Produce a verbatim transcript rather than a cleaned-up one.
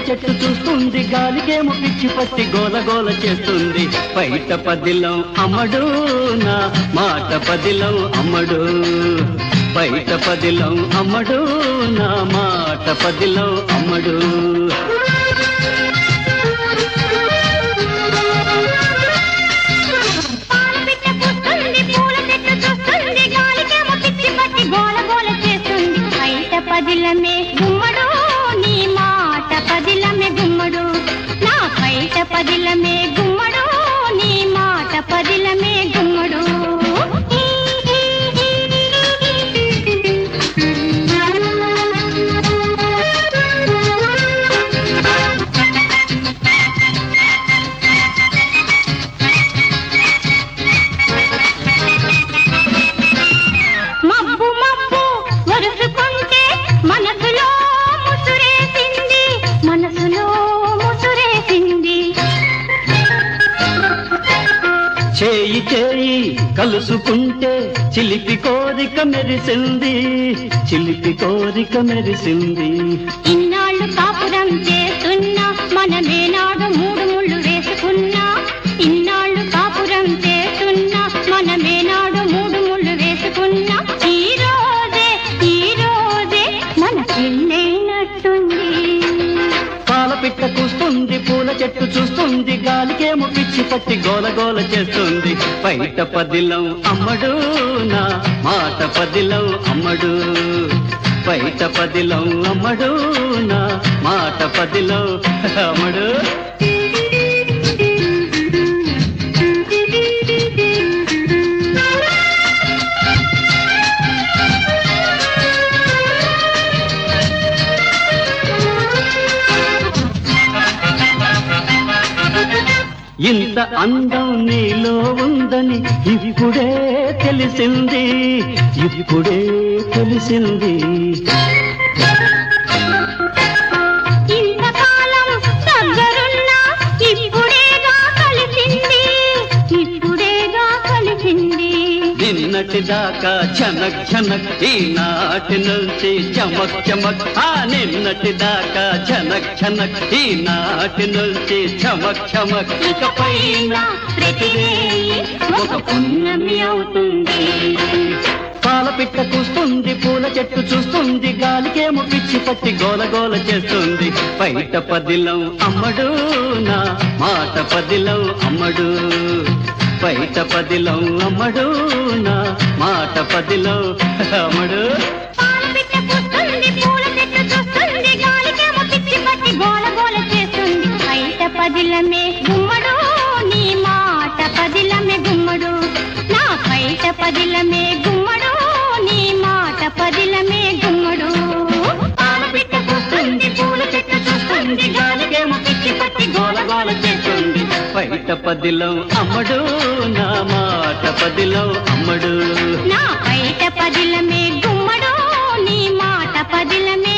చెట్టు చూస్తుంది, గాలికేమో పిచ్చి పట్టి గోల గోల చేస్తుంది. బయట పదిలం అమ్మడు నా మాట పదిలం అమ్మడు, బయట పదిలం అమ్మడు నా మాట పదిలం అమ్మడు. పదిలమే గుమ్మడు నీ మాట పదిలమే గుమ్మడు, నా బయట పదిలమే గుమ్మడు నీ మాట పదిలమే గుమ్మడు. మబ్బు మబ్బు వరుసుకుంటే మనసులో ముసురేసింది, మనసులో ముసురేసింది. చేయి చేయి కలుసుకుంటే చిలిపి కోరిక మెరిసింది, చిలిపి కోరిక మెరిసింది. ఇన్నాళ్ళు కాపురం చేస్తున్నా మనమేనాడు మూడు ముళ్ళు వేసుకున్నా, ఇన్నాళ్ళు కాపురం చేస్తున్నా మనమేనాడు మూడు ముళ్ళు వేసుకున్నా. ఈ రోజే ఈ రోజే మన పెళ్ళైనట్టుంది. పాలపిట్ట కూస్తుంది, పూల చెట్టు చూస్తుంది, గాలికేమో పిచ్చి పట్టి గోల గోల చేస్తుంది. బయట పదిలం అమ్మడు నా మాట పదిలం అమ్మడు, బయట పదిలం అమ్మడు నా మాట పదిలం అమ్మడు. ఇంత అందం నీలో ఉందని ఇప్పుడే తెలిసింది, ఇప్పుడే తెలిసింది. ఇంతకాలం దగ్గరున్నా ఇప్పుడేగా కలిసింది, ఇప్పుడేగా కలిసింది. నిన్నటి దాకా చనక్ చనక్, ఈనాటి నుంచి చమక్ చమక్. ఆ నిన్నటి దాకా చనక్ చనక్, ఈనాటి నుంచి చమక్ చమక్. ఇకపైన ప్రతిరేయి ఒక పున్నమి అవుతుంది. పాలపిట్ట కూస్తుంది, పూల చెట్టు చూస్తుంది, గాలికేమో పిచ్చి పట్టి గోల గోల చేస్తుంది. బయట పదిలం అమ్మడు నా మాట పదిలం అమ్మడు, బయట పదిలం అమ్మడు నా మాట పదిలం అమ్మడు. పాలపిట్ట కూస్తుంది, పూల చెట్టు చూస్తుంది, గాలికేమో పిచ్చి పట్టి గోల గోల చేస్తుంది. బయట పదిలమే గుమ్మడు నీ మాట పదిలమే గుమ్మడు, నా బయట పదిలమే గుమ్మడు నీ మాట పదిలమే గుమ్మడు. పాలపిట్ట కూస్తుంది, పూల చెట్టు చూస్తుంది, గాలికేమో పిచ్చి పట్టి గోల గోల చేస్తుంది. బయట పదిలం అమ్మడు నా మాట పదిలం అమ్మడు, నా బయట పదిలమే గుమ్మడు నీ మాట పదిలమే